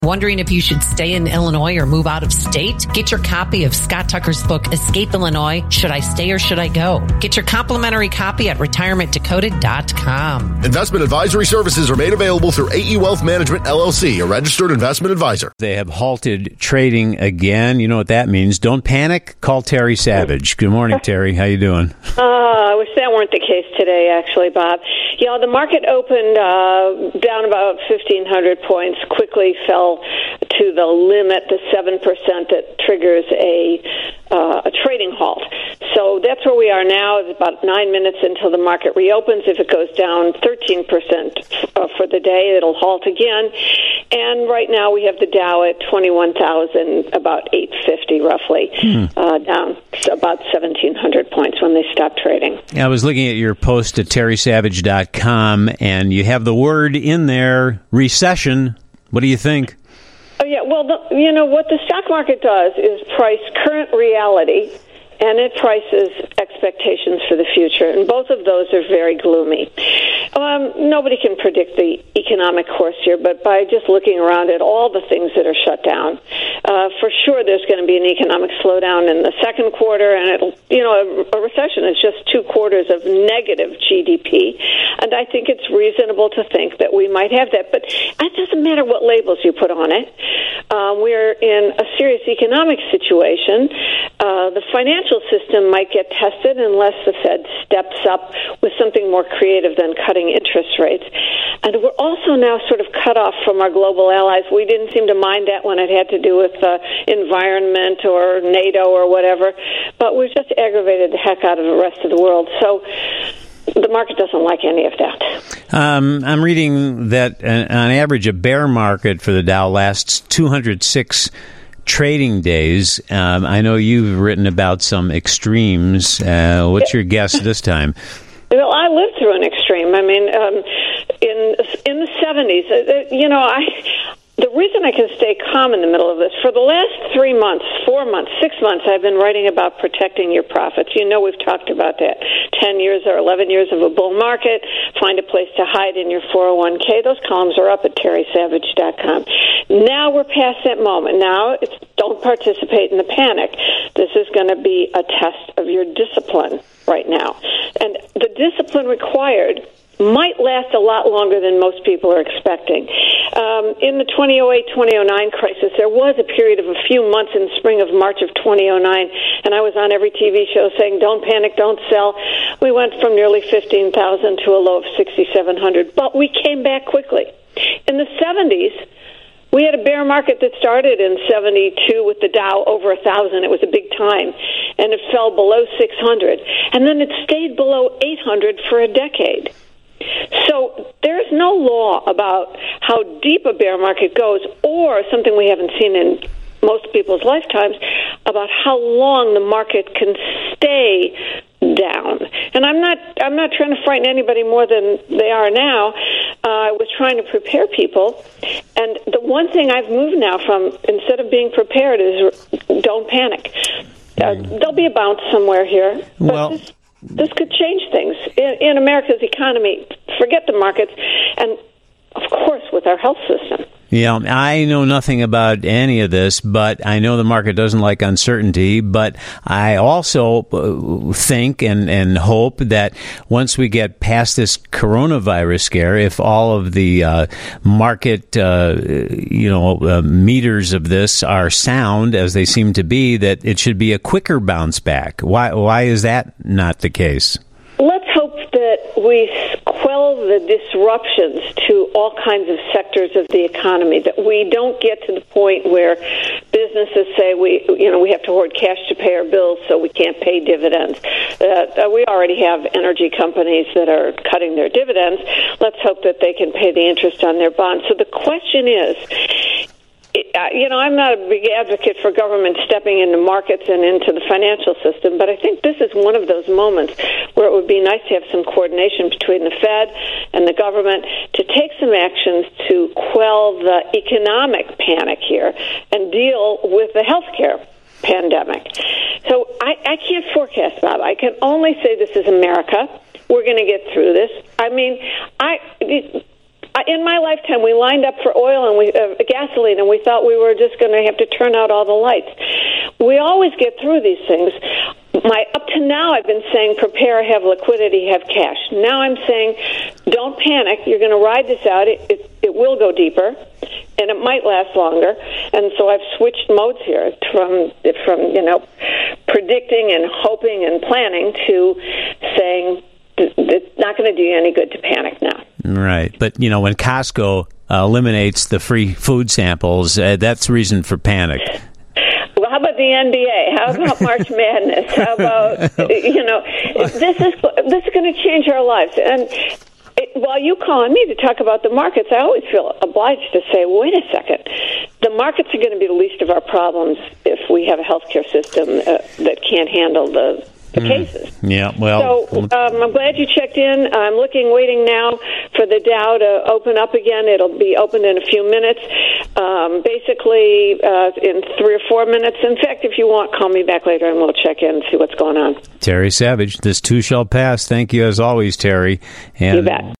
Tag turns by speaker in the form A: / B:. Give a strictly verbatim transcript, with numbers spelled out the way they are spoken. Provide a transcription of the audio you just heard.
A: Wondering if you should stay in Illinois or move out of state? Get your copy of Scott Tucker's book, Escape Illinois, Should I Stay or Should I Go? Get your complimentary copy at retirement decoded dot com.
B: Investment advisory services are made available through A E Wealth Management, L L C, a registered investment advisor.
C: They have halted trading again. You know what that means. Don't panic. Call Terry Savage. Good morning, Terry. How you doing?
D: Uh, I wish that weren't the case today, actually, Bob. You know, the market opened uh, down about fifteen hundred points, quickly fell to the limit, the seven percent that triggers a uh, a trading halt. So that's where we are now. It's about nine minutes until the market reopens. If it goes down thirteen percent uh, for the day, it'll halt again. And right now we have the Dow at twenty-one thousand, about eight fifty roughly, hmm. uh, down so about seventeen hundred points when they stop trading.
C: I was looking at your post at terry savage dot com, and you have the word in there, recession. What do you think?
D: Oh, yeah. Well, the, you know, what the stock market does is price current reality, and it prices expectations for the future, and both of those are very gloomy. Um, nobody can predict the economic course here, but by just looking around at all the things that are shut down, uh, for sure there's going to be an economic slowdown in the second quarter, and it'll, you know, a, a recession is just two quarters of negative G D P, and I think it's reasonable to think that we might have that, but it doesn't matter what labels you put on it. Uh, we're in a serious economic situation. Uh, the financial system might get tested unless the Fed steps up with something more creative than cutting interest rates. And we're also now sort of cut off from our global allies. We didn't seem to mind that when it had to do with uh, environment or NATO or whatever, but we've just aggravated the heck out of the rest of the world. So the market doesn't like any of that.
C: Um, I'm reading that uh, on average a bear market for the Dow lasts two hundred six trading days. Um, I know you've written about some extremes. Uh, what's your guess this time?
D: Well, I lived through an extreme. I mean, um, in in the seventies, uh, you know, I the reason I can stay calm in the middle of this, for the last three months, four months, six months, I've been writing about protecting your profits. You know, we've talked about that. Ten years or eleven years of a bull market, find a place to hide in your four oh one k. Those columns are up at terry savage dot com. Now we're past that moment. Now it's don't participate in the panic. This is going to be a test of your discipline right now. And the discipline required might last a lot longer than most people are expecting. Um, in the twenty oh eight twenty oh nine crisis, there was a period of a few months in spring of March of twenty oh nine, and I was on every T V show saying, don't panic, don't sell. We went from nearly fifteen thousand to a low of sixty-seven hundred, but we came back quickly. In the seventies, we had a bear market that started in seventy-two with the Dow over one thousand. It was a big time, and it fell below six hundred, and then it stayed below eight hundred for a decade. So there's no law about how deep a bear market goes, or something we haven't seen in most people's lifetimes, about how long the market can stay down. And I'm not I'm not trying to frighten anybody more than they are now. Uh, I was trying to prepare people. And the one thing I've moved now from, instead of being prepared, is don't panic. Uh, there'll be a bounce somewhere here. But
C: well,
D: this, this could change things in, in America's economy. Forget the markets. And, of course, with our health system.
C: Yeah, I know nothing about any of this, but I know the market doesn't like uncertainty. But I also think and, and hope that once we get past this coronavirus scare, if all of the uh, market, uh, you know, uh, meters of this are sound, as they seem to be, that it should be a quicker bounce back. Why? Why is that not the case?
D: Let's hope that we quell the disruptions to all kinds of sectors of the economy, that we don't get to the point where businesses say we, you know, we have to hoard cash to pay our bills, so we can't pay dividends. Uh, we already have energy companies that are cutting their dividends. Let's hope that they can pay the interest on their bonds. So the question is, you know, I'm not a big advocate for government stepping into markets and into the financial system, but I think this is one of those moments where it would be nice to have some coordination between the Fed and the government to take some actions to quell the economic panic here and deal with the healthcare pandemic. So I, I can't forecast, Bob. I can only say this is America. We're going to get through this. I mean, I... It, in my lifetime, we lined up for oil and we uh, gasoline, and we thought we were just going to have to turn out all the lights. We always get through these things. My up to now, I've been saying prepare, have liquidity, have cash. Now I'm saying don't panic. You're going to ride this out. It, it, it will go deeper, and it might last longer. And so I've switched modes here from from you know predicting and hoping and planning to saying it's not going to do you any good to panic now.
C: Right. But, you know, when Costco uh, eliminates the free food samples, uh, that's reason for panic.
D: Well, how about the N B A? How about March Madness? How about, you know, this is this is going to change our lives. And it, while you call on me to talk about the markets, I always feel obliged to say, wait a second. The markets are going to be the least of our problems if we have a healthcare system uh, that can't handle the the cases.
C: Mm, yeah, well...
D: So um, I'm glad you checked in. I'm looking, waiting now for the Dow to open up again. It'll be opened in a few minutes, um, basically uh, in three or four minutes. In fact, if you want, call me back later and we'll check in and see what's going on.
C: Terry Savage, this too shall pass. Thank you as always, Terry. And
D: you bet.